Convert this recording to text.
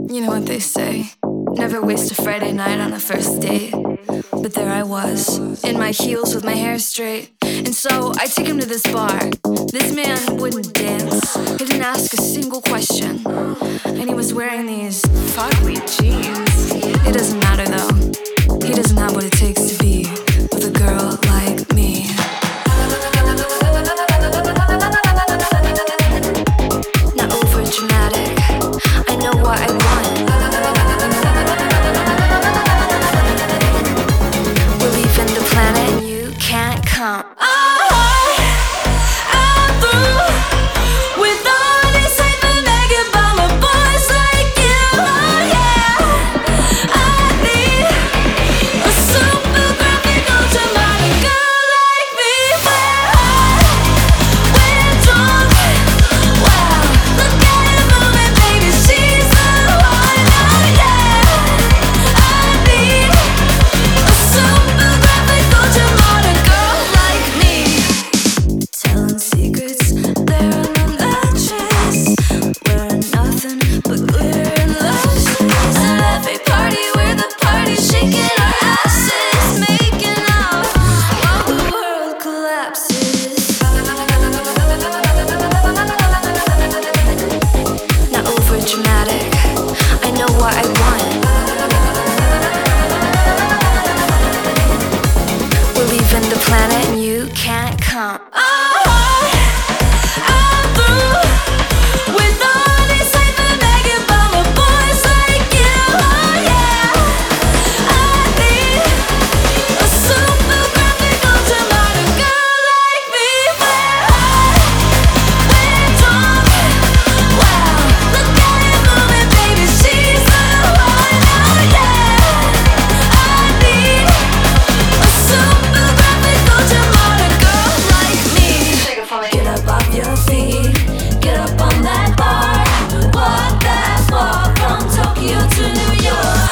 You know what they say, never waste a Friday night on a first date. But there I was, in my heels with my hair straight. And so I take him to this bar. This man wouldn't dance, he didn't ask a single question. And he was wearing these fugly jeans. It doesn't matter though, he doesn't have what it takes to be with a girl like me. Not over dramatic, I know what I want. We're leaving the planet and you can't come. Dramatic, I know what I want. We're leaving the planet and you can't come. Get up on that bar, walk that walk from Tokyo to New York.